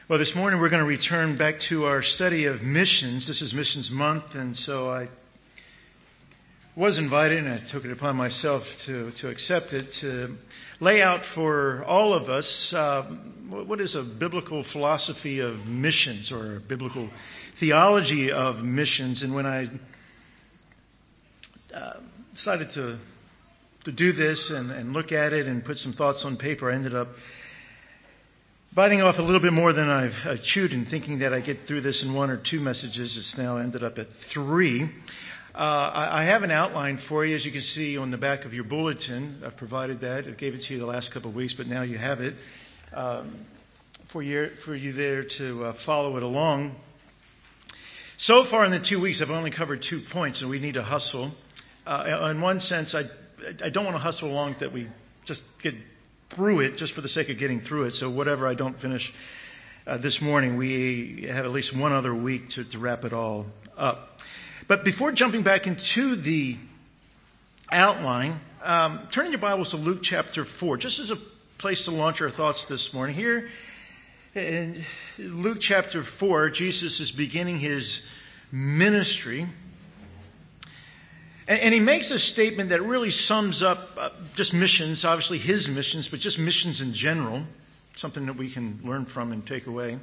Well, this morning we're going to return back to our study of missions. This is Missions Month, and so I was invited, and I took it upon myself to accept it, to lay out for all of us what is a biblical philosophy of missions or a biblical theology of missions. And when I decided to do this and look at it and put some thoughts on paper, I ended up biting off a little bit more than I've chewed and thinking that I get through this in one or two messages. It's now ended up at 3. I have an outline for you, as you can see on the back of your bulletin. I've provided that. I gave it to you the last couple of weeks, but now you have it for you there to follow it along. So far in the 2 weeks, I've only covered 2 points, and we need to hustle. In one sense, I don't want to hustle along that we just get through it just for the sake of getting through it. So whatever I don't finish this morning, we have at least one other week to wrap it all up. But before jumping back into the outline, turn your Bibles to Luke chapter 4, just as a place to launch our thoughts this morning. Here in Luke chapter 4, Jesus is beginning his ministry. And he makes a statement that really sums up just missions, obviously his missions, but just missions in general, something that we can learn from and take away.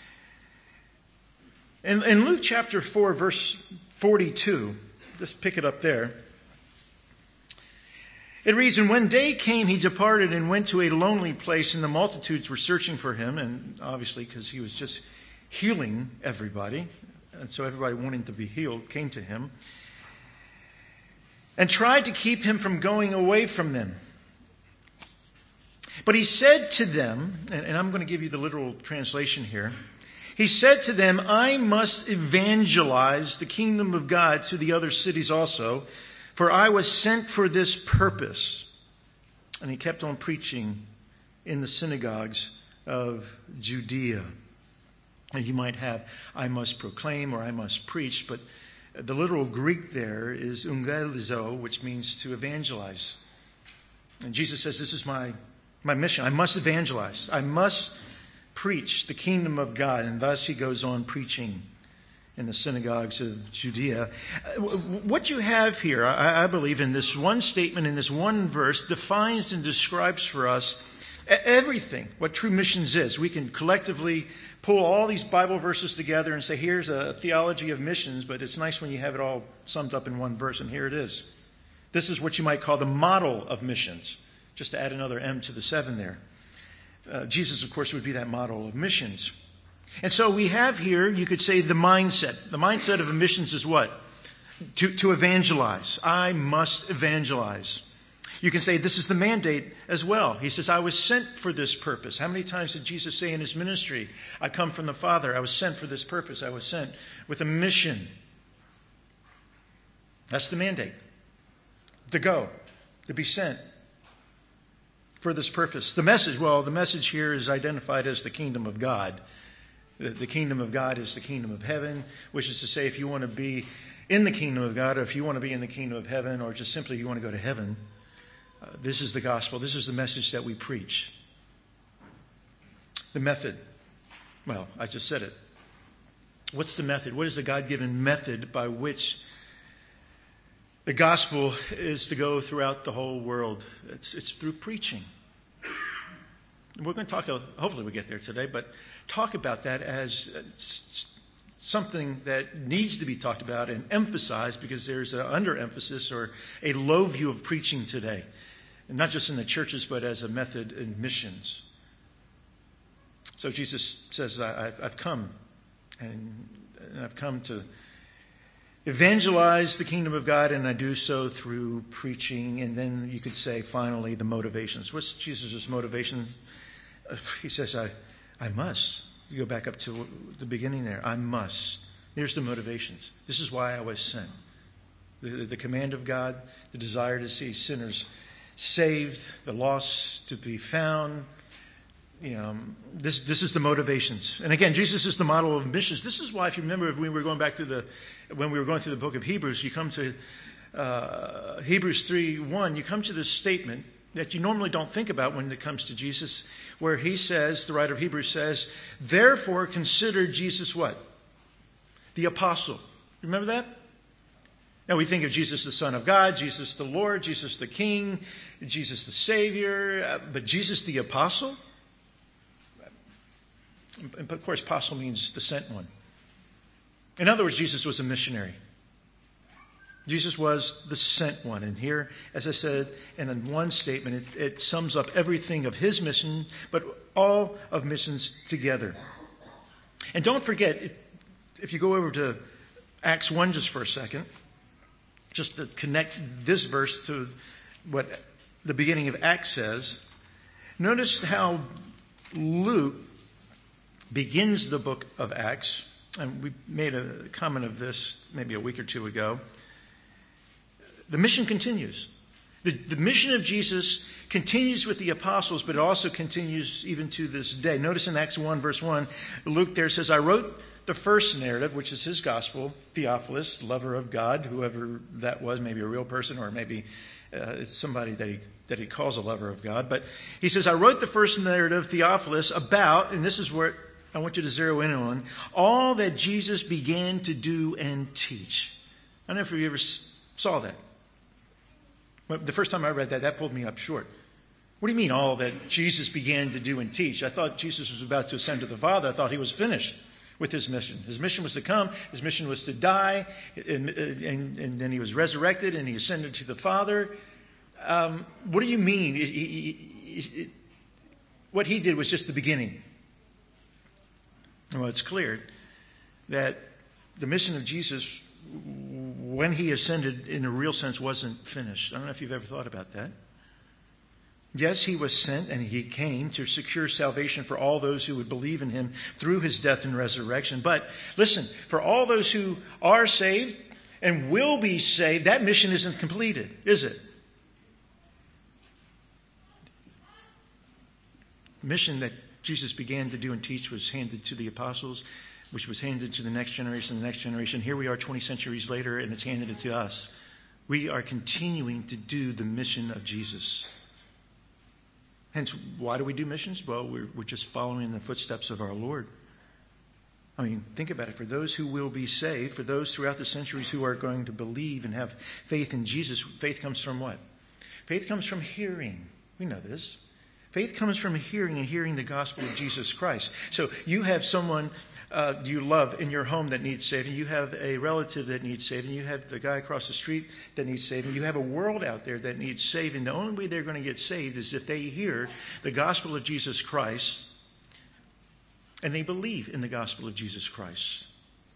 In Luke chapter 4, verse 42, just pick it up there. It reads, "And when day came, he departed and went to a lonely place, and the multitudes were searching for him," and obviously because he was just healing everybody, and so everybody wanting to be healed came to him, and tried to keep him from going away from them. But he said to them, and I'm going to give you the literal translation here. He said to them, "I must evangelize the kingdom of God to the other cities also, for I was sent for this purpose." And he kept on preaching in the synagogues of Judea. And you might have, "I must proclaim" or "I must preach," but the literal Greek there is euangelizo, which means to evangelize. And Jesus says, this is my mission. I must evangelize. I must preach the kingdom of God. And thus he goes on preaching in the synagogues of Judea. What you have here, I believe, in this one statement, in this one verse, defines and describes for us everything, what true missions is. We can collectively pull all these Bible verses together and say, here's a theology of missions, but it's nice when you have it all summed up in one verse, and here it is. This is what you might call the model of missions, just to add another M to the 7 there. Jesus, of course, would be that model of missions. And so we have here, you could say, the mindset. The mindset of missions is what? To evangelize. I must evangelize. You can say this is the mandate as well. He says, I was sent for this purpose. How many times did Jesus say in his ministry, I come from the Father, I was sent for this purpose, I was sent with a mission. That's the mandate. To go, to be sent for this purpose. The message here is identified as the kingdom of God. The kingdom of God is the kingdom of heaven, which is to say, if you want to be in the kingdom of God, or if you want to be in the kingdom of heaven, or just simply you want to go to heaven, this is the gospel. This is the message that we preach. The method. Well, I just said it. What's the method? What is the God-given method by which the gospel is to go throughout the whole world? It's through preaching. We're going to talk, hopefully we get there today, but talk about that as something that needs to be talked about and emphasized, because there's an underemphasis or a low view of preaching today. And not just in the churches, but as a method in missions. So Jesus says, I've come, and I've come to evangelize the kingdom of God, and I do so through preaching. And then you could say, finally, the motivations. What's Jesus' motivation? He says, I must. You go back up to the beginning there. I must. Here's the motivations. This is why I was sent. The command of God, the desire to see sinners saved, the lost to be found. This is the motivations. And again, Jesus is the model of missions. This is why, if you remember, when we were going through the book of Hebrews, you come to Hebrews 3:1, you come to this statement that you normally don't think about when it comes to Jesus, where he says, the writer of Hebrews says, therefore consider Jesus what? The apostle. Remember that? Now we think of Jesus the Son of God, Jesus the Lord, Jesus the King, Jesus the Savior, but Jesus the apostle? And of course, apostle means the sent one. In other words, Jesus was a missionary. Jesus was the sent one. And here, as I said, in one statement, it sums up everything of his mission, but all of missions together. And don't forget, if you go over to Acts 1 just for a second, just to connect this verse to what the beginning of Acts says, notice how Luke begins the book of Acts. And we made a comment of this maybe a week or two ago. The mission continues. The mission of Jesus continues with the apostles, but it also continues even to this day. Notice in Acts 1, verse 1, Luke there says, I wrote the first narrative, which is his gospel, Theophilus, lover of God, whoever that was, maybe a real person or maybe it's somebody that he calls a lover of God. But he says, I wrote the first narrative, Theophilus, about, and this is where I want you to zero in on, all that Jesus began to do and teach. I don't know if you ever saw that. The first time I read that pulled me up short. What do you mean, all that Jesus began to do and teach? I thought Jesus was about to ascend to the Father. I thought he was finished with his mission. His mission was to come. His mission was to die. And then he was resurrected and he ascended to the Father. What do you mean? What he did was just the beginning. Well, it's clear that the mission of Jesus, when he ascended in a real sense, wasn't finished. I don't know if you've ever thought about that. Yes, he was sent and he came to secure salvation for all those who would believe in him through his death and resurrection. But listen, for all those who are saved and will be saved, that mission isn't completed, is it? The mission that Jesus began to do and teach was handed to the apostles, which was handed to the next generation. Here we are 20 centuries later, and it's handed it to us. We are continuing to do the mission of Jesus. Hence, why do we do missions? Well, we're just following in the footsteps of our Lord. I mean, think about it. For those who will be saved, for those throughout the centuries who are going to believe and have faith in Jesus, faith comes from what? Faith comes from hearing. We know this. Faith comes from hearing and hearing the gospel of Jesus Christ. So you have someone you love in your home that needs saving. You have a relative that needs saving. You have the guy across the street that needs saving. You have a world out there that needs saving. The only way they're going to get saved is if they hear the gospel of Jesus Christ and they believe in the gospel of Jesus Christ.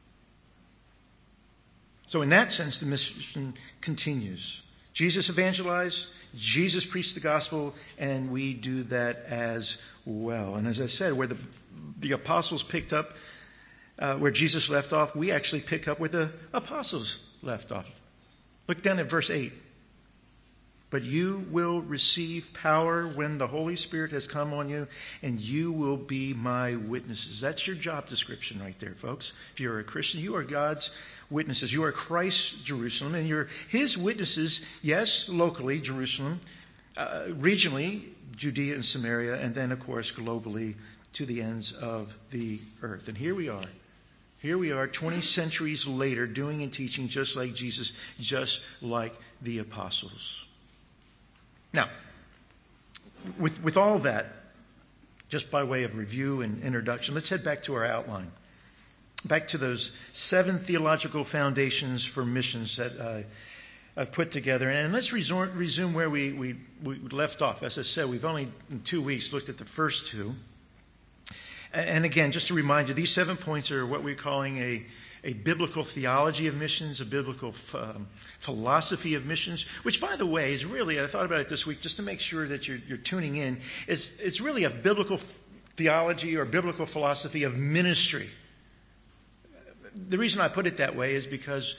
So in that sense, the mission continues. Jesus evangelized, Jesus preached the gospel, and we do that as well. And as I said, where the apostles picked up, where Jesus left off, we actually pick up where the apostles left off. Look down at verse 8. But you will receive power when the Holy Spirit has come on you, and you will be my witnesses. That's your job description right there, folks. If you're a Christian, you are God's witnesses. You are Christ's Jerusalem, and you're his witnesses, yes, locally, Jerusalem, regionally, Judea and Samaria, and then, of course, globally to the ends of the earth. And here we are. Here we are 20 centuries later doing and teaching just like Jesus, just like the apostles. Now, with all that, just by way of review and introduction, let's head back to our outline. Back to those 7 theological foundations for missions that I put together. And let's resume where we left off. As I said, we've only in 2 weeks looked at the first 2. And again, just to remind you, these 7 points are what we're calling a biblical theology of missions, a biblical philosophy of missions, which, by the way, is really, I thought about it this week just to make sure that you're tuning in, it's really a biblical theology or biblical philosophy of ministry. The reason I put it that way is because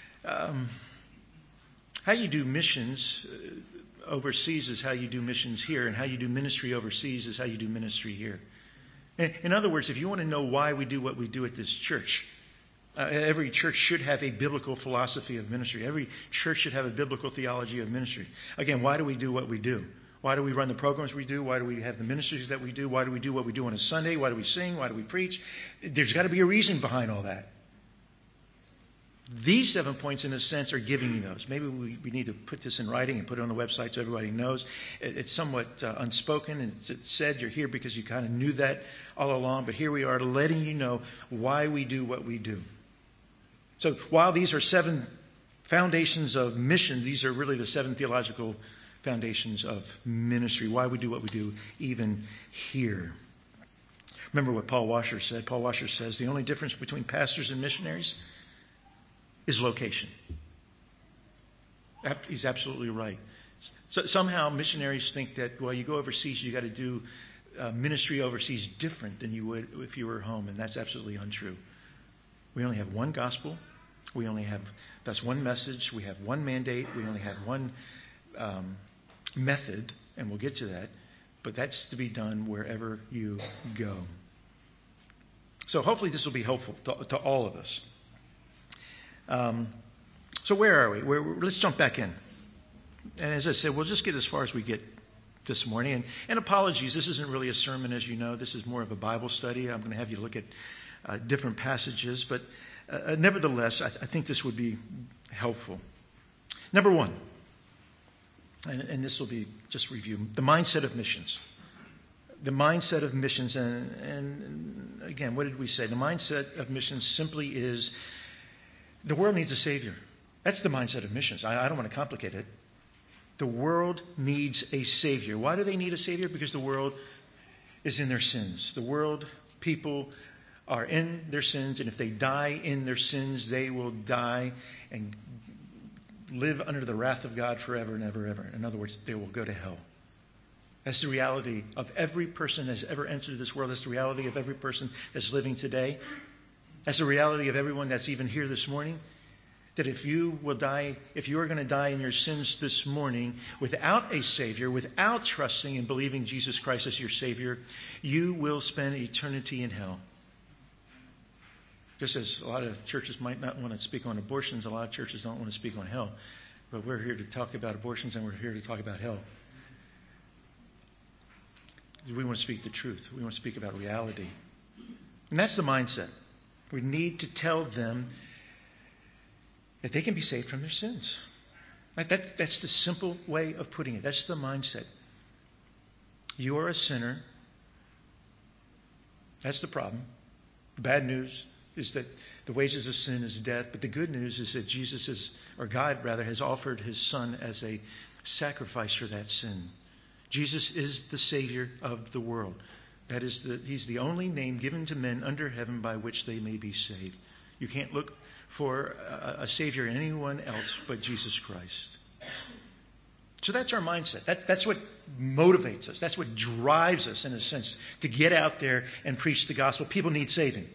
how you do missions overseas is how you do missions here, and how you do ministry overseas is how you do ministry here. In other words, if you want to know why we do what we do at this church, every church should have a biblical philosophy of ministry. Every church should have a biblical theology of ministry. Again, why do we do what we do? Why do we run the programs we do? Why do we have the ministries that we do? Why do we do what we do on a Sunday? Why do we sing? Why do we preach? There's got to be a reason behind all that. These 7 points, in a sense, are giving you those. Maybe we need to put this in writing and put it on the website so everybody knows. It's somewhat unspoken, and it's said you're here because you kind of knew that all along. But here we are letting you know why we do what we do. So while these are 7 foundations of mission, these are really the 7 theological foundations of ministry, why we do what we do even here. Remember what Paul Washer said. Paul Washer says the only difference between pastors and missionaries is location. He's absolutely right. So somehow missionaries think that, well, you go overseas, you got to do ministry overseas different than you would if you were home, and that's absolutely untrue. We only have one gospel. We only have, that's one message. We have one mandate. We only have one method, and we'll get to that. But that's to be done wherever you go. So hopefully this will be helpful to all of us. So where are we? Let's jump back in. And as I said, we'll just get as far as we get this morning. And apologies, this isn't really a sermon, as you know. This is more of a Bible study. I'm going to have you look at different passages. But nevertheless, I think this would be helpful. Number 1, and this will be just review, the mindset of missions. The mindset of missions. And again, what did we say? The mindset of missions simply is the world needs a Savior. That's the mindset of missions. I don't want to complicate it. The world needs a Savior. Why do they need a Savior? Because the world is in their sins. The world, people are in their sins, and if they die in their sins, they will die and live under the wrath of God forever and ever, ever. In other words, they will go to hell. That's the reality of every person that's ever entered this world. That's the reality of every person that's living today. That's the reality of everyone that's even here this morning. That if you will die, if you are going to die in your sins this morning without a Savior, without trusting and believing Jesus Christ as your Savior, you will spend eternity in hell. Just as a lot of churches might not want to speak on abortions, a lot of churches don't want to speak on hell. But we're here to talk about abortions and we're here to talk about hell. We want to speak the truth. We want to speak about reality. And that's the mindset. We need to tell them that they can be saved from their sins. Right? That's the simple way of putting it. That's the mindset. You are a sinner. That's the problem. The bad news is that the wages of sin is death. But the good news is that God has offered his Son as a sacrifice for that sin. Jesus is the Savior of the world. He's the only name given to men under heaven by which they may be saved. You can't look for a Savior in anyone else but Jesus Christ. So that's our mindset. That's what motivates us. That's what drives us, in a sense, to get out there and preach the gospel. People need saving.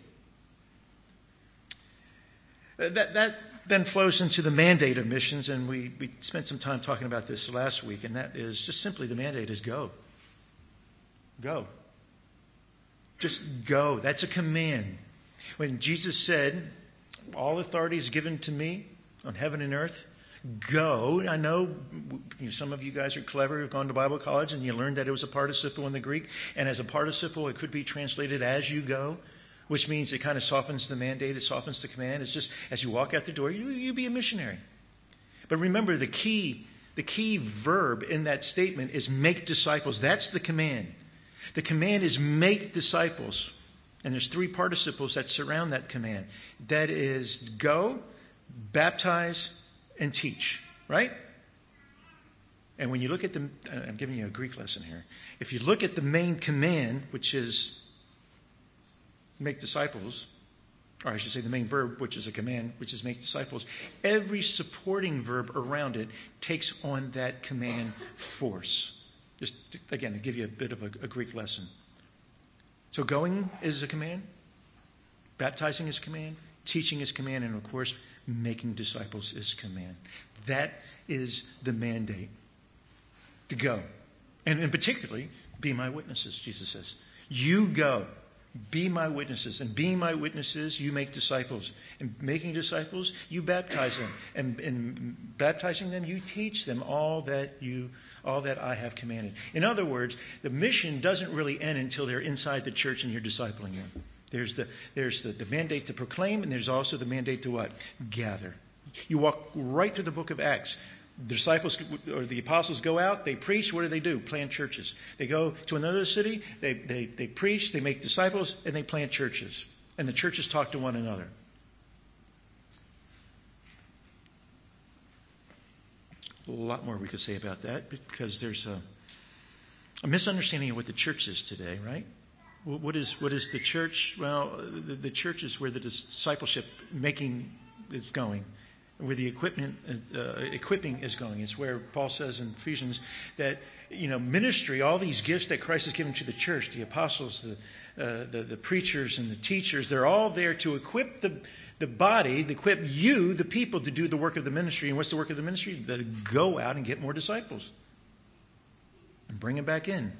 That then flows into the mandate of missions, and we spent some time talking about this last week, and that is just simply the mandate is go. Go. Just go. That's a command. When Jesus said, all authority is given to me on heaven and earth, go. I know some of you guys are clever, you've gone to Bible college, and you learned that it was a participle in the Greek, and as a participle, it could be translated as you go, which means it kind of softens the mandate, it softens the command. It's just as you walk out the door, you be a missionary. But remember, the key verb in that statement is make disciples. That's the command. The command is make disciples. And there's 3 participles that surround that command. That is go, baptize, and teach. Right? And when you look at I'm giving you a Greek lesson here. If you look at the main command, which is make disciples, or I should say the main verb, which is a command, which is make disciples, every supporting verb around it takes on that command force. Just, again, to give you a bit of a Greek lesson. So going is a command, baptizing is a command, teaching is a command, and of course, making disciples is a command. That is the mandate. To go. And particularly, be my witnesses, Jesus says. You go. Be my witnesses. And being my witnesses, you make disciples. And making disciples, you baptize them. And in baptizing them, you teach them all that I have commanded. In other words, the mission doesn't really end until they're inside the church and you're discipling them. There's the mandate to proclaim, and there's also the mandate to what? Gather. You walk right through the book of Acts. The disciples or the apostles go out, they preach. What do? Plant churches. They go to another city, they preach, they make disciples, and they plant churches. And the churches talk to one another. A lot more we could say about that because there's a misunderstanding of what the church is today, right? What is the church? Well, the church is where the discipleship making is going, where the equipping is going. It's where Paul says in Ephesians that ministry, all these gifts that Christ has given to the church, the apostles, the preachers, and the teachers, they're all there to equip the body, to equip you, the people, to do the work of the ministry. And what's the work of the ministry? To go out and get more disciples and bring them back in.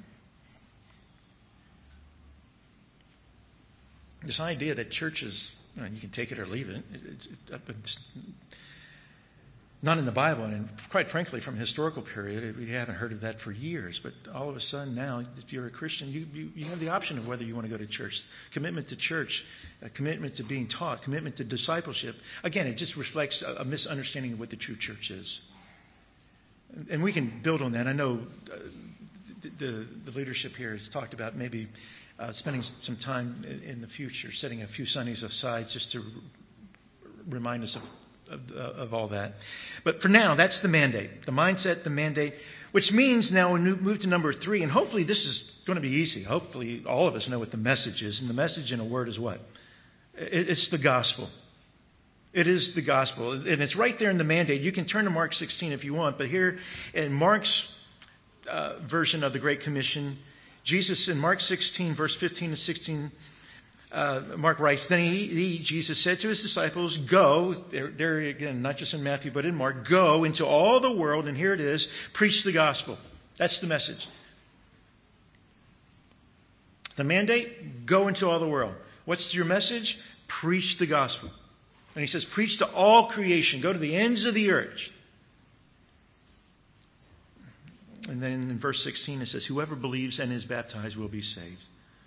This idea that churches, you can take it or leave it, it's not in the Bible, and quite frankly, from a historical period, we haven't heard of that for years. But all of a sudden now, if you're a Christian, you have the option of whether you want to go to church. Commitment to church, a commitment to being taught, commitment to discipleship. Again, it just reflects a misunderstanding of what the true church is. And we can build on that. I know the leadership here has talked about maybe spending some time in the future, setting a few Sundays aside just to remind us of all that. But for now, that's the mandate, the mindset, the mandate, which means now we move to number 3. And hopefully this is going to be easy. Hopefully all of us know what the message is. And the message in a word is what? It's the gospel. It is the gospel. And it's right there in the mandate. You can turn to Mark 16 if you want. But here in Mark's version of the Great Commission, Jesus in Mark 16, verse 15 to 16, Mark writes, then Jesus said to his disciples, go, there again, not just in Matthew, but in Mark, go into all the world, and here it is, preach the gospel. That's the message. The mandate, go into all the world. What's your message? Preach the gospel. And he says, preach to all creation. Go to the ends of the earth. And then in verse 16 it says, whoever believes and is baptized will be saved.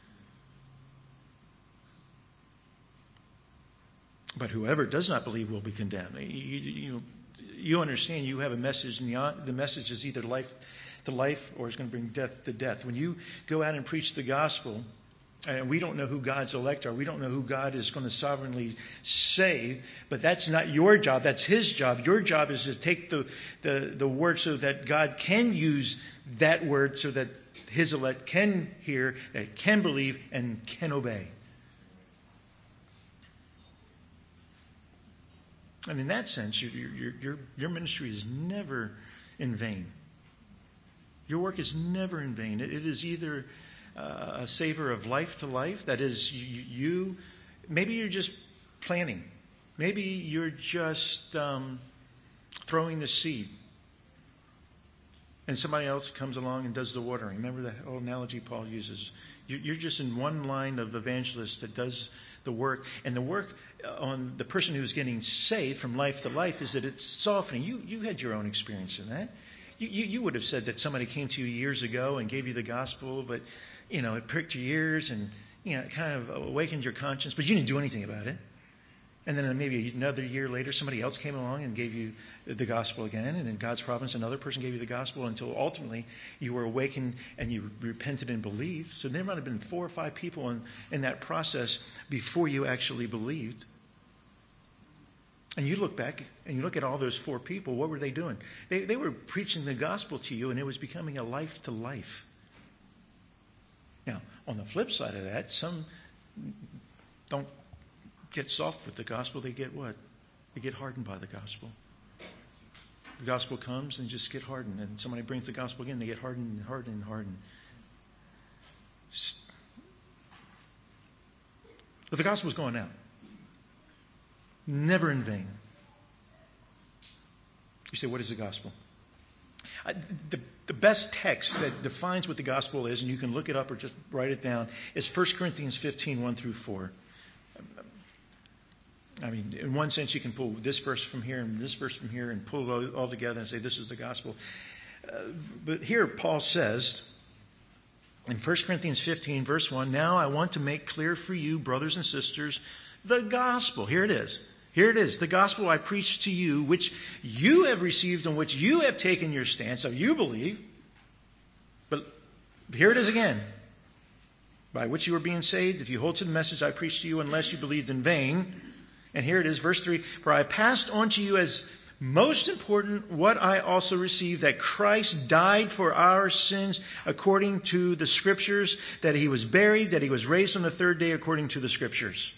But whoever does not believe will be condemned. You understand you have a message, and the message is either life to life or it's going to bring death to death. When you go out and preach the gospel, and we don't know who God's elect are, we don't know who God is going to sovereignly save, but that's not your job, that's his job. Your job is to take the word so that God can use that word so that his elect can hear, that can believe, and can obey. And in that sense, your ministry is never in vain. Your work is never in vain. It is either a savor of life to life. That is, maybe you're just planting. Maybe you're just throwing the seed. And somebody else comes along and does the watering. Remember that old analogy Paul uses. You're just in one line of evangelists that does the work. And the work on the person who's getting saved from life to life is that it's softening. You had your own experience in that. You would have said that somebody came to you years ago and gave you the gospel, but it pricked your ears and it kind of awakened your conscience, but you didn't do anything about it. And then maybe another year later, somebody else came along and gave you the gospel again. And in God's providence, another person gave you the gospel until ultimately you were awakened and you repented and believed. So there might have been 4 or 5 people in that process before you actually believed. And you look back and you look at all those 4 people, what were they doing? They were preaching the gospel to you, and it was becoming a life to life. Now, on the flip side of that, some don't get soft with the gospel. They get what? They get hardened by the gospel. The gospel comes and just get hardened. And somebody brings the gospel again, they get hardened and hardened and hardened. But the gospel's going out. Never in vain. You say, what is the gospel? The best text that defines what the gospel is, and you can look it up or just write it down, is 1 Corinthians 15, 1 through 4. I mean, in one sense, you can pull this verse from here and this verse from here and pull it all together and say this is the gospel. But here Paul says in 1 Corinthians 15, verse 1, now I want to make clear for you, brothers and sisters, the gospel. Here it is. Here it is. The gospel I preached to you, which you have received, on which you have taken your stance, so you believe. But here it is again. By which you are being saved, if you hold to the message I preached to you, unless you believed in vain. And here it is, verse 3, for I passed on to you as most important what I also received, that Christ died for our sins according to the Scriptures, that he was buried, that he was raised on the third day according to the Scriptures.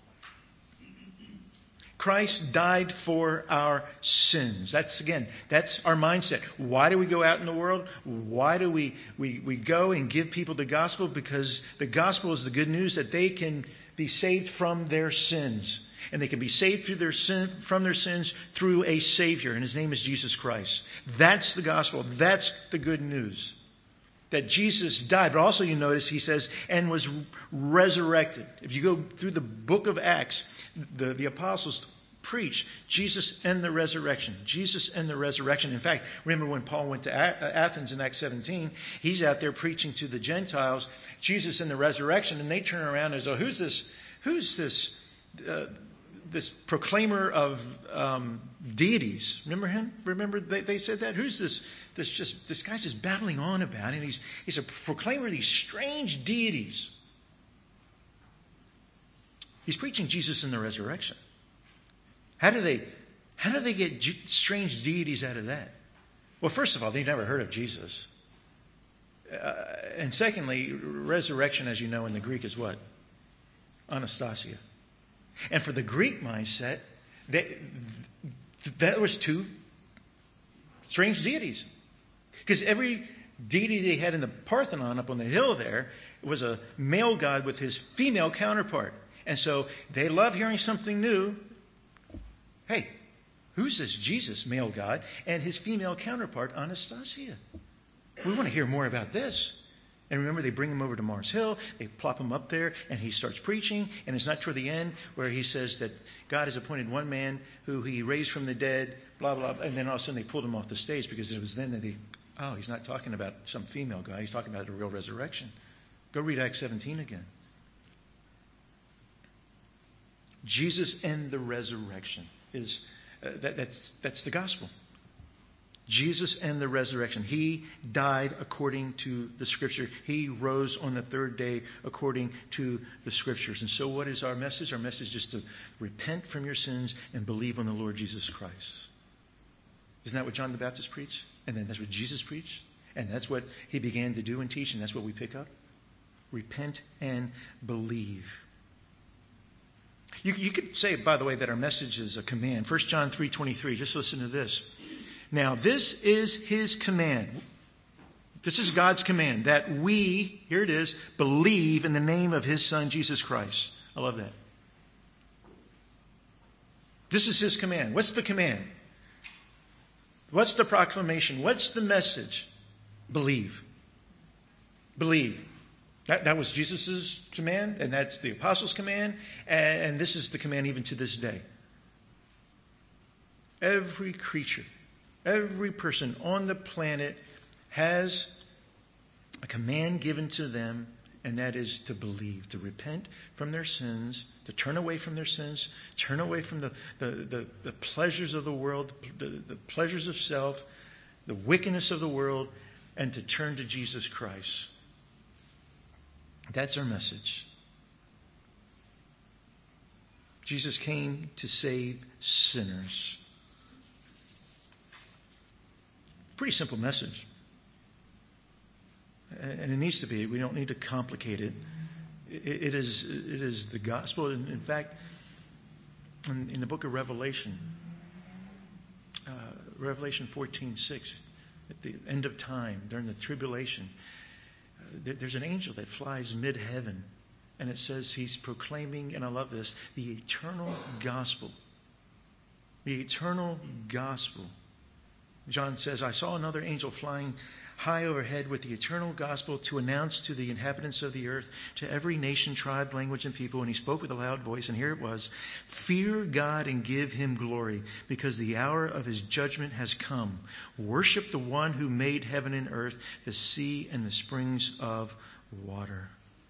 Christ died for our sins. That's our mindset. Why do we go out in the world? Why do we go and give people the gospel? Because the gospel is the good news that they can be saved from their sins. And they can be saved from their sins through a Savior, and his name is Jesus Christ. That's the gospel. That's the good news. That Jesus died. But also you notice he says, and was resurrected. If you go through the book of Acts, the apostles preach Jesus and the resurrection. Jesus and the resurrection. In fact, remember when Paul went to Athens in Acts 17, he's out there preaching to the Gentiles, Jesus and the resurrection, and they turn around and say, who's this proclaimer of deities? Remember him? Remember they said that? Who's this guy's just babbling on about it, and he's a proclaimer of these strange deities. He's preaching Jesus and the resurrection. How do they get strange deities out of that? Well, first of all, they never heard of Jesus. And secondly, resurrection, as you know, in the Greek is what? Anastasia. And for the Greek mindset, that was two strange deities. Because every deity they had in the Parthenon up on the hill there was a male god with his female counterpart. And so they love hearing something new. Hey, who's this Jesus, male god, and his female counterpart, Anastasia? We want to hear more about this. And remember, they bring him over to Mars Hill, they plop him up there, and he starts preaching. And it's not toward the end where he says that God has appointed one man who he raised from the dead, blah, blah, blah. And then all of a sudden they pulled him off the stage because it was then that he's not talking about some female guy, he's talking about a real resurrection. Go read Acts 17 again. Jesus and the resurrection is that's the gospel. Jesus and the resurrection. He died according to the Scripture. He rose on the third day according to the Scriptures. And so what is our message? Our message is to repent from your sins and believe on the Lord Jesus Christ. Isn't that what John the Baptist preached? And then that's what Jesus preached? And that's what he began to do and teach, and that's what we pick up? Repent and believe. You could say, by the way, that our message is a command. 1 John 3:23. Just listen to this. Now, this is his command. This is God's command, that we, here it is, believe in the name of his Son, Jesus Christ. I love that. This is his command. What's the command? What's the proclamation? What's the message? Believe. Believe. That was Jesus' command, and that's the apostles' command, and this is the command even to this day. Every creature, every person on the planet has a command given to them, and that is to believe, to repent from their sins, to turn away from their sins, turn away from the pleasures of the world, the pleasures of self, the wickedness of the world, and to turn to Jesus Christ. That's our message. Jesus came to save sinners. Pretty simple message. And it needs to be. We don't need to complicate it. It is the gospel. In fact, in the book of Revelation, Revelation 14:6, at the end of time, during the tribulation, there's an angel that flies mid-heaven, and it says he's proclaiming, and I love this, the eternal gospel. The eternal gospel John says, I saw another angel flying high overhead with the eternal gospel to announce to the inhabitants of the earth, to every nation, tribe, language, and people. And he spoke with a loud voice, and here it was, fear God and give him glory, because the hour of his judgment has come. Worship the one who made heaven and earth, the sea and the springs of water.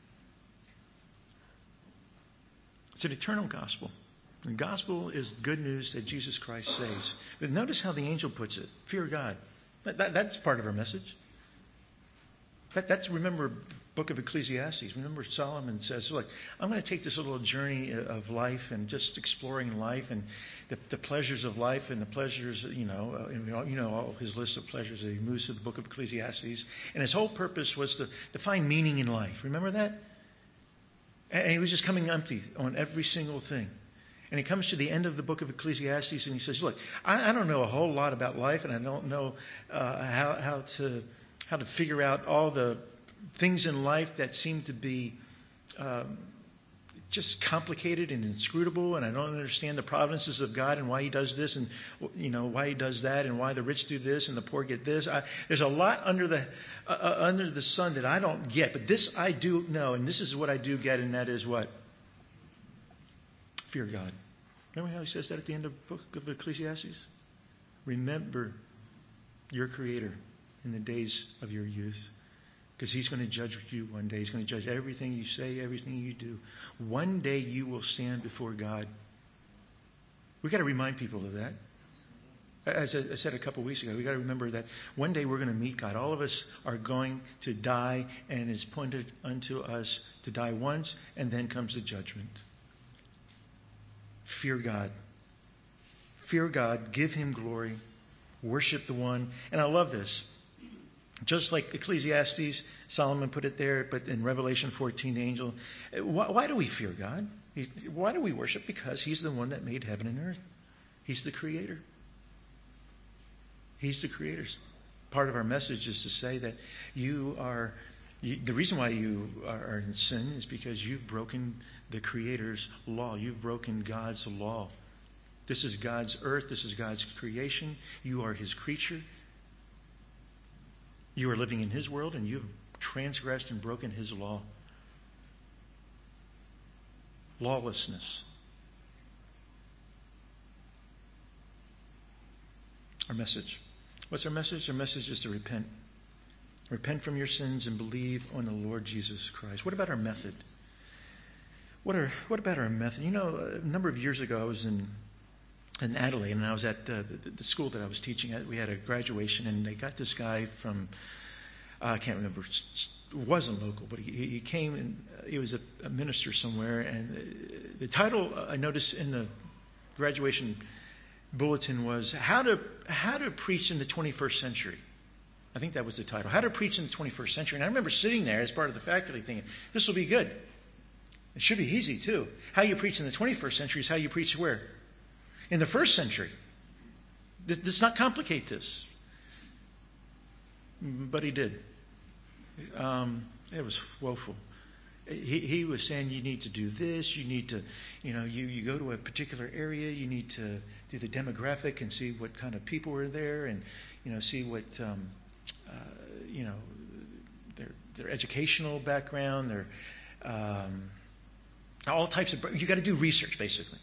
It's an eternal gospel. The gospel is good news that Jesus Christ saves. But notice how the angel puts it. Fear God. That's part of our message. That's, remember, book of Ecclesiastes. Remember, Solomon says, look, I'm going to take this little journey of life and just exploring life and the pleasures of life and the pleasures, all his list of pleasures. He moves to the book of Ecclesiastes. And his whole purpose was to find meaning in life. Remember that? And he was just coming empty on every single thing. And he comes to the end of the book of Ecclesiastes and he says, look, I don't know a whole lot about life, and I don't know how to figure out all the things in life that seem to be just complicated and inscrutable, and I don't understand the providences of God and why he does this and why he does that and why the rich do this and the poor get this. There's a lot under the sun that I don't get, but this I do know, and this is what I do get, and that is what? Fear God. Remember how he says that at the end of the book of Ecclesiastes? Remember your Creator in the days of your youth, because he's going to judge you one day. He's going to judge everything you say, everything you do. One day you will stand before God. We've got to remind people of that. As I said a couple of weeks ago, we've got to remember that one day we're going to meet God. All of us are going to die, and it is appointed unto us to die once, and then comes the judgment. Fear God. Fear God. Give him glory. Worship the one. And I love this. Just like Ecclesiastes, Solomon put it there, but in Revelation 14, the angel. Why do we fear God? Why do we worship? Because he's the one that made heaven and earth. He's the creator. He's the creator. Part of our message is to say that the reason why you are in sin is because you've broken the Creator's law. You've broken God's law. This is God's earth. This is God's creation. You are his creature. You are living in his world, and you've transgressed and broken his law. Lawlessness. Our message. What's our message? Our message is to repent. Repent from your sins and believe on the Lord Jesus Christ. What about our method? What about our method? A number of years ago I was in Adelaide, and I was at the school that I was teaching at. We had a graduation, and they got this guy from, I can't remember, it wasn't local, but he came, and he was a minister somewhere, and the title I noticed in the graduation bulletin was How to Preach in the 21st Century. I think that was the title. How to Preach in the 21st Century. And I remember sitting there as part of the faculty thinking, this will be good. It should be easy too. How you preach in the 21st century is how you preach where? In the first century. Let's not complicate this. But he did. It was woeful. He was saying you need to do this, you need to, you go to a particular area, you need to do the demographic and see what kind of people are there and, see what, their educational background, their all types of, you got to do research basically.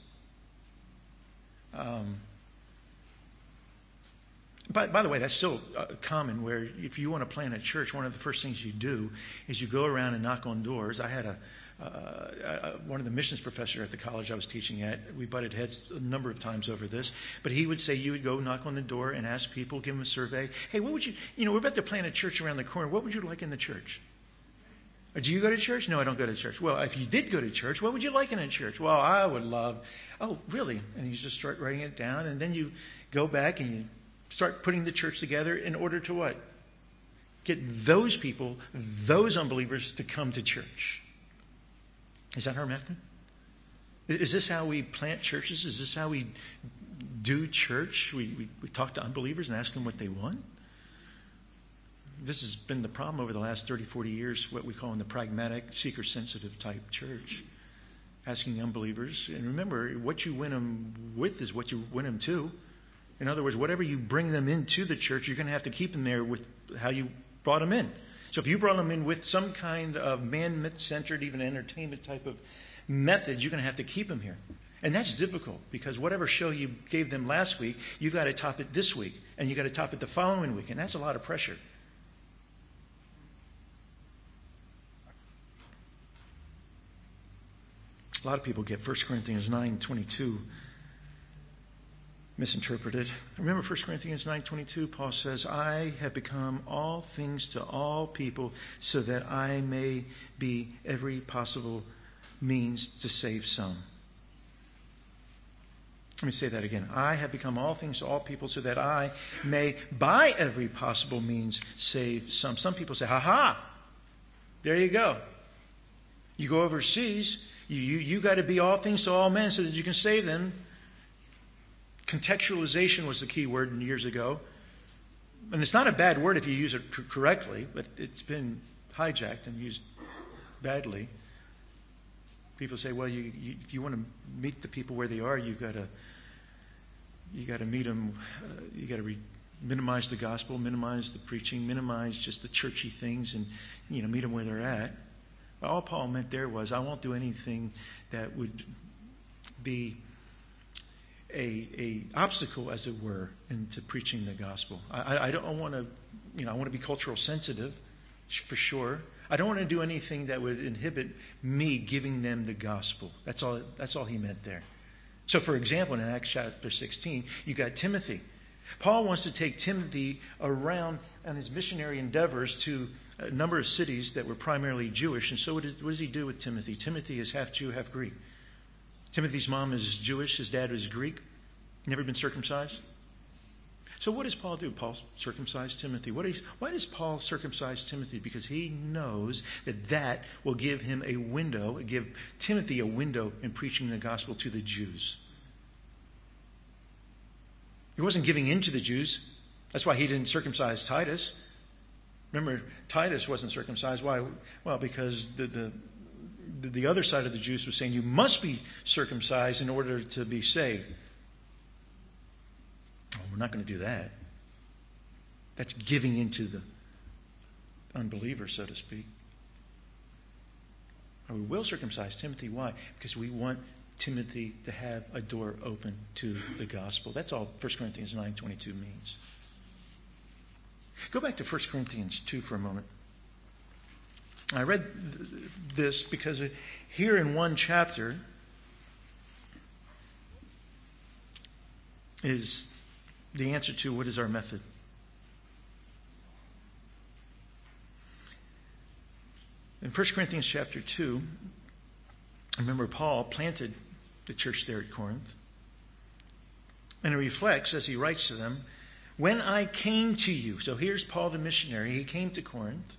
By the way, that's still common where if you want to plant a church, one of the first things you do is you go around and knock on doors. I had one of the missions professors at the college I was teaching at. We butted heads a number of times over this. But he would say you would go knock on the door and ask people, give them a survey. Hey, what would you, we're about to plant a church around the corner. What would you like in the church? Or do you go to church? No, I don't go to church. Well, if you did go to church, what would you like in a church? Well, I would love, oh, really? And you just start writing it down. And then you go back and you start putting the church together in order to what? Get those people, those unbelievers to come to church. Is that our method? Is this how we plant churches? Is this how we do church? We talk to unbelievers and ask them what they want? This has been the problem over the last 30, 40 years, what we call in the pragmatic, seeker-sensitive type church. Asking unbelievers. And remember, what you win them with is what you win them to. In other words, whatever you bring them into the church, you're going to have to keep them there with how you brought them in. So if you brought them in with some kind of man-centered, even entertainment type of method, you're going to have to keep them here. And that's difficult because whatever show you gave them last week, you've got to top it this week. And you've got to top it the following week. And that's a lot of pressure. A lot of people get 1 Corinthians 9:22 misinterpreted. Remember 1 Corinthians 9:22, Paul says, I have become all things to all people so that I may be every possible means to save some. Let me say that again. I have become all things to all people so that I may, by every possible means, save some. Some people say, ha, there you go. You go overseas, you got to be all things to all men so that you can save them. Contextualization was the key word years ago. And it's not a bad word if you use it correctly, but it's been hijacked and used badly. People say, well, if you want to meet the people where they are, you got to meet them. You got to minimize the gospel, minimize the preaching, minimize just the churchy things, and meet them where they're at. But all Paul meant there was, I won't do anything that would be a obstacle, as it were, into preaching the gospel. I don't want to, I want to be cultural sensitive, for sure. I don't want to do anything that would inhibit me giving them the gospel. That's all he meant there. So, for example, in Acts chapter 16, you got Timothy. Paul wants to take Timothy around on his missionary endeavors to a number of cities that were primarily Jewish. And so what does he do with Timothy? Timothy is half Jew, half Greek. Timothy's mom is Jewish. His dad was Greek. Never been circumcised. So what does Paul do? Paul circumcised Timothy. Why does Paul circumcise Timothy? Because he knows that will give him a window, give Timothy a window in preaching the gospel to the Jews. He wasn't giving in to the Jews. That's why he didn't circumcise Titus. Remember, Titus wasn't circumcised. Why? Well, because the other side of the Jews was saying you must be circumcised in order to be saved. Oh, we're not going to do that. That's giving into the unbeliever, so to speak. And we will circumcise Timothy. Why? Because we want Timothy to have a door open to the gospel. That's all 1 Corinthians 9:22 means. Go back to 1 Corinthians 2 for a moment. I read this because here in one chapter is the answer to what is our method. In 1 Corinthians chapter 2, remember Paul planted the church there at Corinth. And it reflects, as he writes to them, when I came to you. So here's Paul the missionary. He came to Corinth.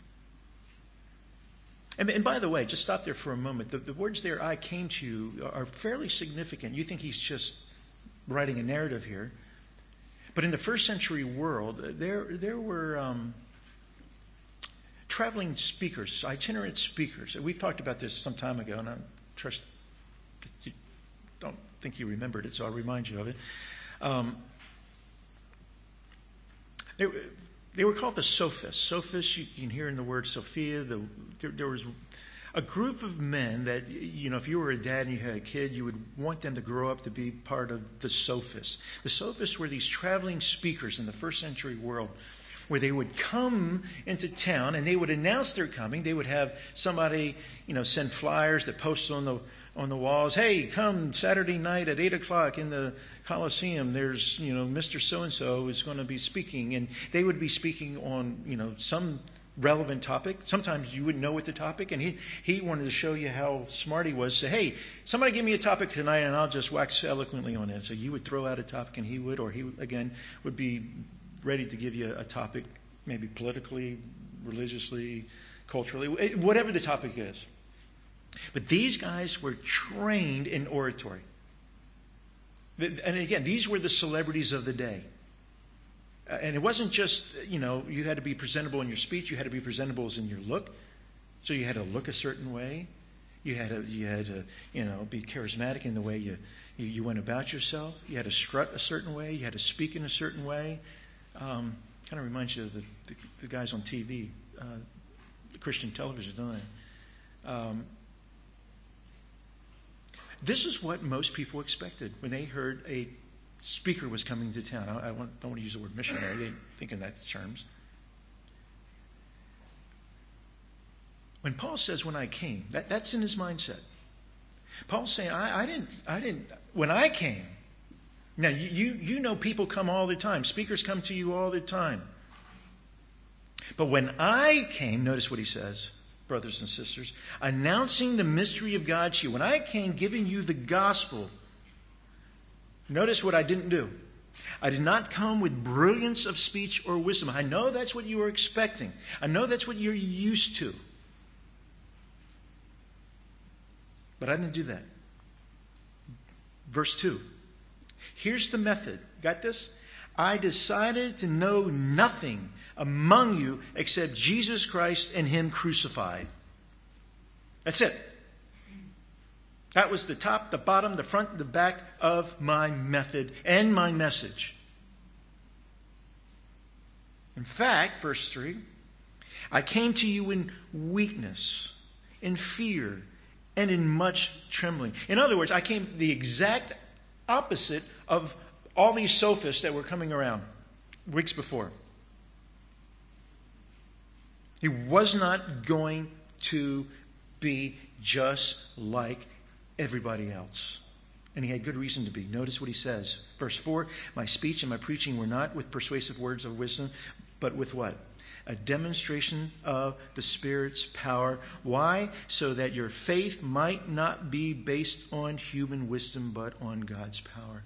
And by the way, just stop there for a moment. The words there, I came to you, are fairly significant. You think he's just writing a narrative here. But in the first century world, there were traveling speakers, itinerant speakers. We've talked about this some time ago, and I trust you don't think you remembered it, so I'll remind you of it. They were called the sophists. Sophists, you can hear in the word Sophia. There was a group of men that, if you were a dad and you had a kid, you would want them to grow up to be part of the sophists. The sophists were these traveling speakers in the first century world where they would come into town and they would announce their coming. They would have somebody, send flyers that post on the walls. Hey, come Saturday night at 8 o'clock in the Coliseum. There's, Mr. So-and-so is going to be speaking. And they would be speaking on, some relevant topic. Sometimes you wouldn't know what the topic, and he wanted to show you how smart he was. Say, hey, somebody give me a topic tonight and I'll just wax eloquently on it. So you would throw out a topic and he would, or he again would be ready to give you a topic, maybe politically, religiously, culturally, whatever the topic is. But these guys were trained in oratory. And again, these were the celebrities of the day. And it wasn't just, you had to be presentable in your speech. You had to be presentable in your look. So you had to look a certain way. You had to be charismatic in the way you went about yourself. You had to strut a certain way. You had to speak in a certain way. Kind of reminds you of the guys on TV, Christian television, don't they? This is what most people expected when they heard a speaker was coming to town. I don't want to use the word missionary. They think in that terms. When Paul says, when I came, that's in his mindset. Paul's saying, I didn't, when I came. Now, you know people come all the time. Speakers come to you all the time. But when I came, notice what he says, brothers and sisters, announcing the mystery of God to you. When I came giving you the gospel, notice what I didn't do. I did not come with brilliance of speech or wisdom. I know that's what you were expecting. I know that's what you're used to. But I didn't do that. Verse 2. Here's the method. Got this? I decided to know nothing among you except Jesus Christ and Him crucified. That's it. That was the top, the bottom, the front, the back of my method and my message. In fact, verse 3, I came to you in weakness, in fear, and in much trembling. In other words, I came the exact opposite of all these sophists that were coming around weeks before. He was not going to be just like everybody else. And he had good reason to be. Notice what he says. Verse 4, my speech and my preaching were not with persuasive words of wisdom, but with what? A demonstration of the Spirit's power. Why? So that your faith might not be based on human wisdom, but on God's power.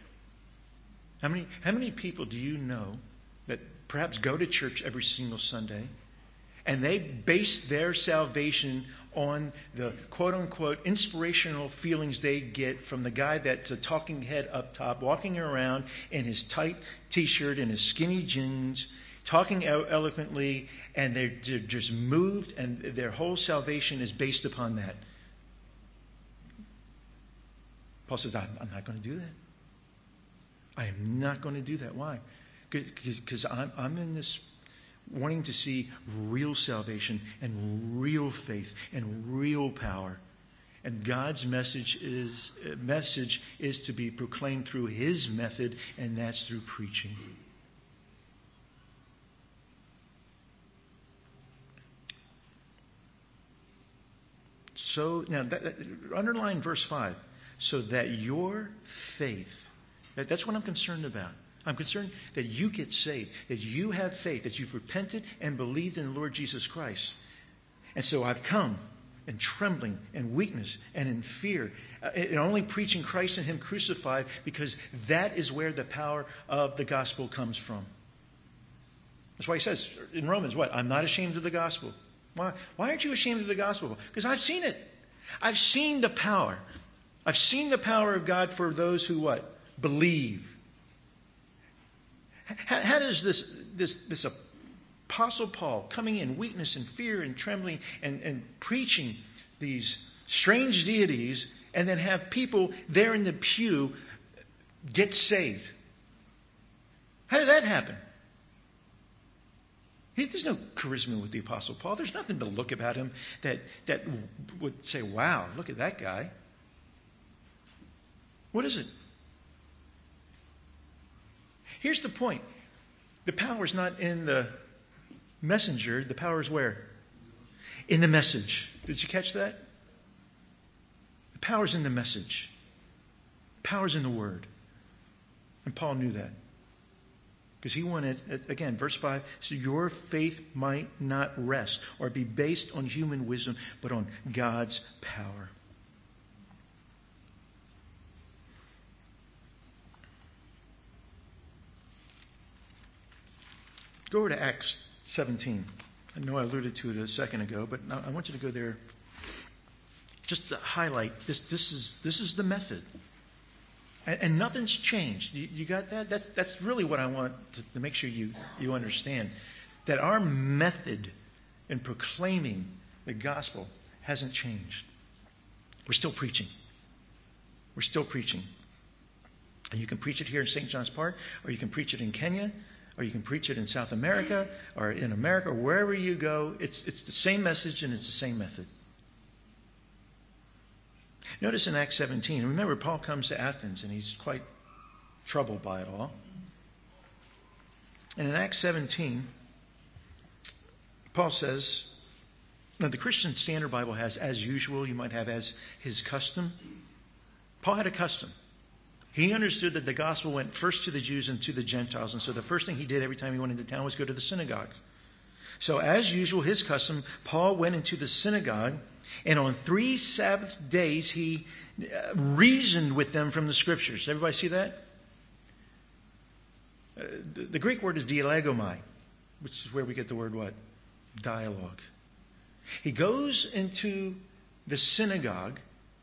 How many people do you know that perhaps go to church every single Sunday and they base their salvation on the quote-unquote inspirational feelings they get from the guy that's a talking head up top, walking around in his tight T-shirt and his skinny jeans, talking eloquently, and they're just moved, and their whole salvation is based upon that. Paul says, I'm not going to do that. I am not going to do that. Why? Because I'm in this wanting to see real salvation and real faith and real power. And God's message is to be proclaimed through His method, and that's through preaching. So, now, underline verse 5. So that your faith, that's what I'm concerned about. I'm concerned that you get saved, that you have faith, that you've repented and believed in the Lord Jesus Christ. And so I've come in trembling and weakness and in fear, and only preaching Christ and Him crucified, because that is where the power of the gospel comes from. That's why he says in Romans, what? I'm not ashamed of the gospel. Why aren't you ashamed of the gospel? Because I've seen it. I've seen the power. I've seen the power of God for those who what? Believe. How does this Apostle Paul coming in weakness and fear and trembling and preaching these strange deities, and then have people there in the pew get saved? How did that happen? There's no charisma with the Apostle Paul. There's nothing to look about him that would say, wow, look at that guy. What is it? Here's the point. The power is not in the messenger. The power is where? In the message. Did you catch that? The power is in the message. The power is in the word. And Paul knew that. Because he wanted, again, verse 5, so your faith might not rest or be based on human wisdom, but on God's power. Go over to Acts 17. I know I alluded to it a second ago, but I want you to go there just to highlight this. This is the method. And nothing's changed. You got that? That's really what I want to make sure you understand. That our method in proclaiming the gospel hasn't changed. We're still preaching. We're still preaching. And you can preach it here in St. John's Park, or you can preach it in Kenya, or you can preach it in South America, or in America, or wherever you go. It's the same message and it's the same method. Notice in Acts 17, remember Paul comes to Athens and he's quite troubled by it all. And in Acts 17, Paul says, now the Christian Standard Bible has as usual, you might have as his custom. Paul had a custom. He understood that the gospel went first to the Jews and to the Gentiles. And so the first thing he did every time he went into town was go to the synagogue. So as usual, his custom, Paul went into the synagogue, and on 3 Sabbath days he reasoned with them from the Scriptures. Everybody see that? The Greek word is dialogomai, which is where we get the word what? Dialogue. He goes into the synagogue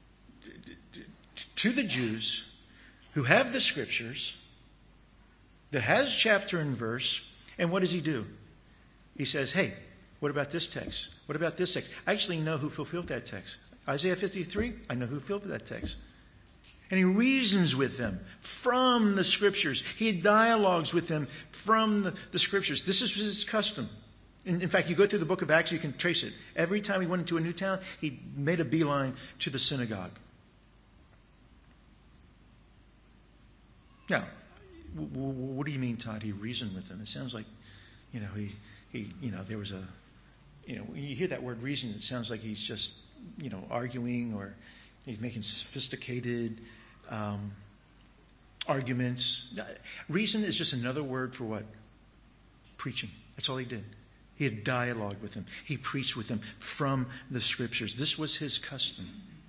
to the Jews who have the Scriptures, that has chapter and verse, and what does he do? He says, hey, what about this text? What about this text? I actually know who fulfilled that text. Isaiah 53, I know who fulfilled that text. And he reasons with them from the Scriptures. He dialogues with them from the Scriptures. This is his custom. In fact, you go through the book of Acts, you can trace it. Every time he went into a new town, he made a beeline to the synagogue. Now, what do you mean, Todd? He reasoned with them. It sounds like, there was a, when you hear that word reason, it sounds like he's just, arguing, or he's making sophisticated arguments. Reason is just another word for what? Preaching. That's all he did. He had dialogue with them. He preached with them from the Scriptures. This was his custom.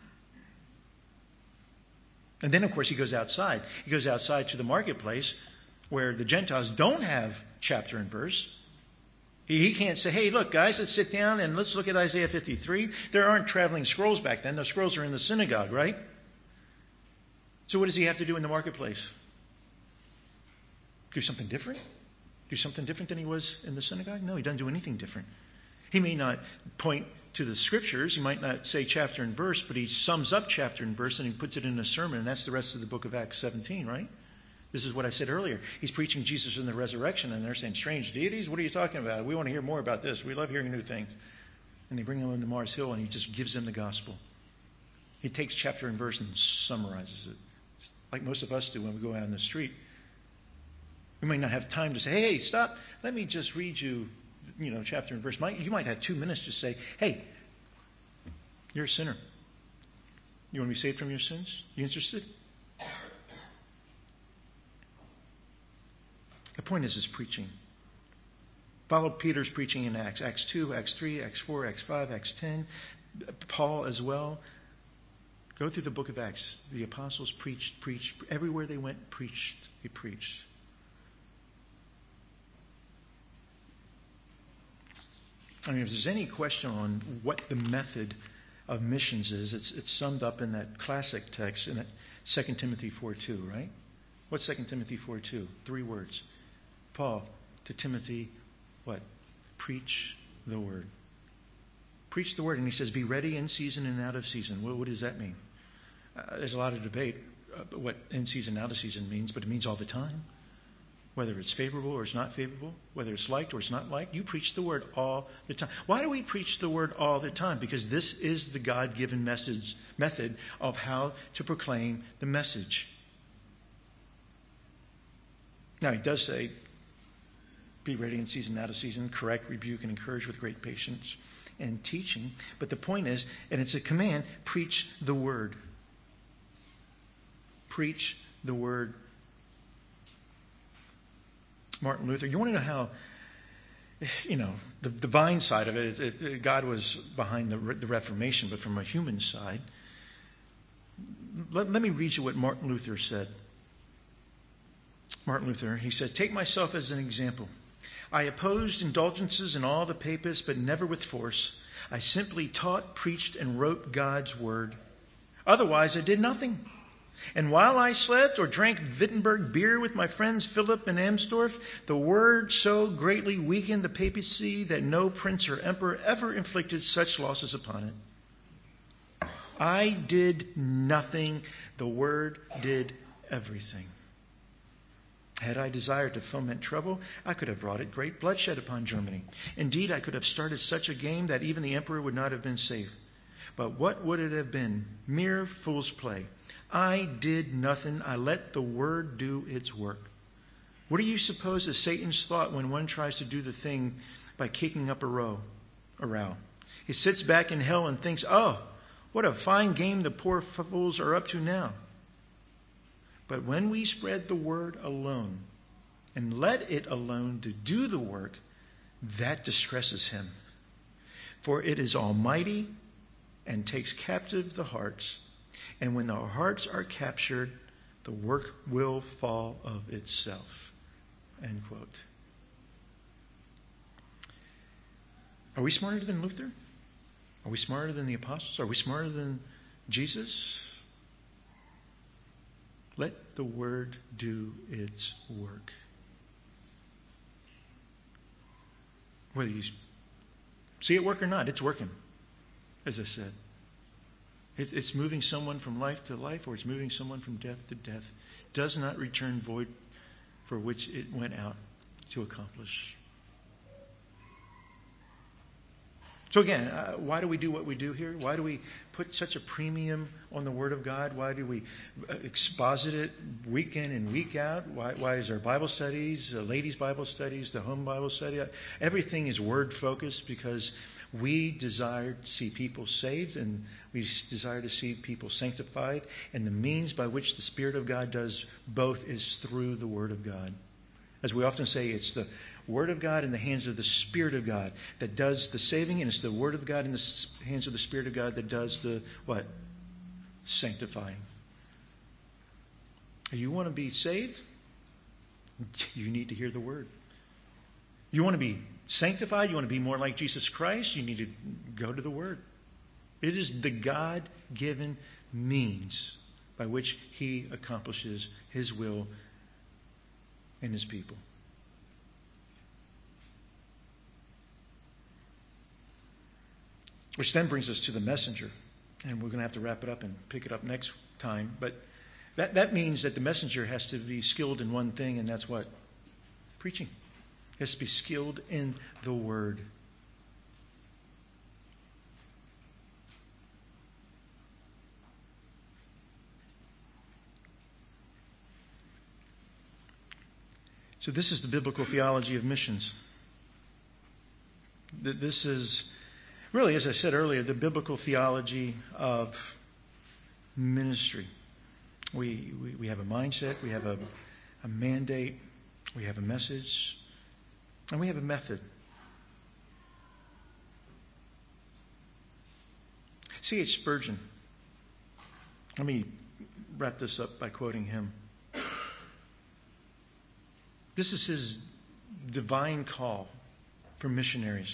And then, of course, he goes outside. He goes outside to the marketplace where the Gentiles don't have chapter and verse. He can't say, hey, look, guys, let's sit down and let's look at Isaiah 53. There aren't traveling scrolls back then. The scrolls are in the synagogue, right? So what does he have to do in the marketplace? Do something different? Do something different than he was in the synagogue? No, he doesn't do anything different. He may not point to the Scriptures. He might not say chapter and verse, but he sums up chapter and verse and he puts it in a sermon, and that's the rest of the book of Acts 17, right? This is what I said earlier. He's preaching Jesus in the resurrection, and they're saying, strange deities? What are you talking about? We want to hear more about this. We love hearing new things. And they bring him into Mars Hill, and he just gives them the gospel. He takes chapter and verse and summarizes it, like most of us do when we go out in the street. We might not have time to say, hey, stop. Let me just read you, chapter and verse. You might have 2 minutes to say, hey, you're a sinner. You want to be saved from your sins? You interested? The point is preaching. Follow Peter's preaching in Acts. Acts 2, Acts 3, Acts 4, Acts 5, Acts 10. Paul as well. Go through the book of Acts. The apostles preached. Everywhere they went, he preached. I mean, if there's any question on what the method of missions is, it's summed up in that classic text in 2 Timothy 4:2, right? What's 2 Timothy 4:2? 3 words. Paul to Timothy, what? Preach the word. Preach the word. And he says, be ready in season and out of season. What does that mean? There's a lot of debate what in season, out of season means, but it means all the time. Whether it's favorable or it's not favorable, whether it's liked or it's not liked, you preach the word all the time. Why do we preach the word all the time? Because this is the God-given method of how to proclaim the message. Now, he does say, be ready in season, out of season, correct, rebuke, and encourage with great patience and teaching. But the point is, and it's a command, preach the word. Preach the word. Martin Luther, you want to know how, the divine side of it, God was behind the Reformation, but from a human side, let me read you what Martin Luther said. Martin Luther, he said, take myself as an example. I opposed indulgences in all the papists, but never with force. I simply taught, preached, and wrote God's word. Otherwise, I did nothing. And while I slept or drank Wittenberg beer with my friends Philip and Amsdorf, the word so greatly weakened the papacy that no prince or emperor ever inflicted such losses upon it. I did nothing. The word did everything. Had I desired to foment trouble, I could have brought it great bloodshed upon Germany. Indeed, I could have started such a game that even the emperor would not have been safe. But what would it have been? Mere fool's play. I did nothing. I let the word do its work. What do you suppose is Satan's thought when one tries to do the thing by kicking up a row? He sits back in hell and thinks, oh, what a fine game the poor fools are up to now. But when we spread the word alone and let it alone to do the work, that distresses him. For it is almighty and takes captive the hearts. And when the hearts are captured, the work will fall of itself. End quote. Are we smarter than Luther? Are we smarter than the apostles? Are we smarter than Jesus? Let the word do its work. Whether you see it work or not, it's working, as I said. It's moving someone from life to life, or it's moving someone from death to death. Does not return void for which it went out to accomplish. So again, why do we do what we do here? Why do we put such a premium on the Word of God? Why do we exposit it week in and week out? Why is our Bible studies, ladies' Bible studies, the home Bible study? Everything is Word-focused because we desire to see people saved and we desire to see people sanctified. And the means by which the Spirit of God does both is through the Word of God. As we often say, it's the Word of God in the hands of the Spirit of God that does the saving, and it's the Word of God in the hands of the Spirit of God that does the what? Sanctifying. You want to be saved? You need to hear the Word. You want to be sanctified? You want to be more like Jesus Christ? You need to go to the Word. It is the God-given means by which He accomplishes His will in His people. Which then brings us to the messenger. And we're going to have to wrap it up and pick it up next time. But that means that the messenger has to be skilled in one thing, and that's what? Preaching. He has to be skilled in the Word. So this is the biblical theology of missions. This is really, as I said earlier, the biblical theology of ministry. We have a mindset, we have a mandate, we have a message, and we have a method. C.H. Spurgeon, let me wrap this up by quoting him. This is his divine call for missionaries.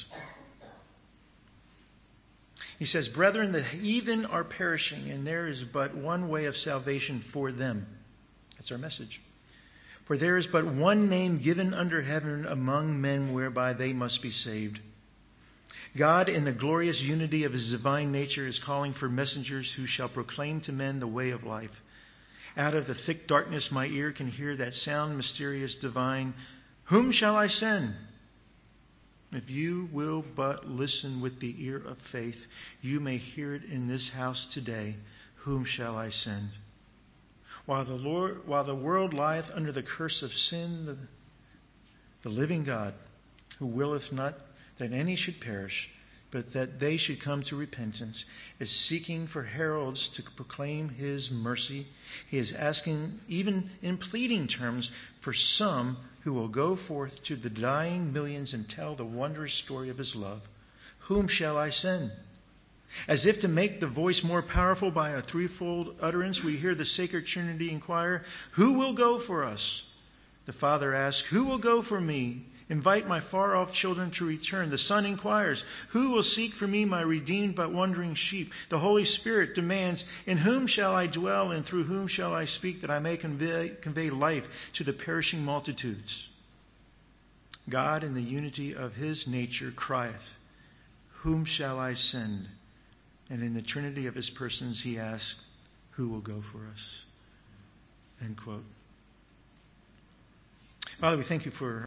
He says, "Brethren, the heathen are perishing, and there is but one way of salvation for them." That's our message. "For there is but one name given under heaven among men whereby they must be saved." God, in the glorious unity of His divine nature, is calling for messengers who shall proclaim to men the way of life. Out of the thick darkness my ear can hear that sound mysterious, divine, "Whom shall I send?" If you will but listen with the ear of faith, you may hear it in this house today. Whom shall I send? While the world lieth under the curse of sin, the living God, who willeth not that any should perish, but that they should come to repentance, is seeking for heralds to proclaim His mercy. He is asking, even in pleading terms, for some who will go forth to the dying millions and tell the wondrous story of His love. Whom shall I send? As if to make the voice more powerful by a threefold utterance, we hear the sacred Trinity inquire, "Who will go for us?" The Father asks, "Who will go for me? Invite my far-off children to return." The Son inquires, "Who will seek for me my redeemed but wandering sheep?" The Holy Spirit demands, "In whom shall I dwell and through whom shall I speak that I may convey life to the perishing multitudes?" God, in the unity of His nature, crieth, "Whom shall I send?" And in the Trinity of his persons, he asks, who will go for us? End quote. Father, we thank you for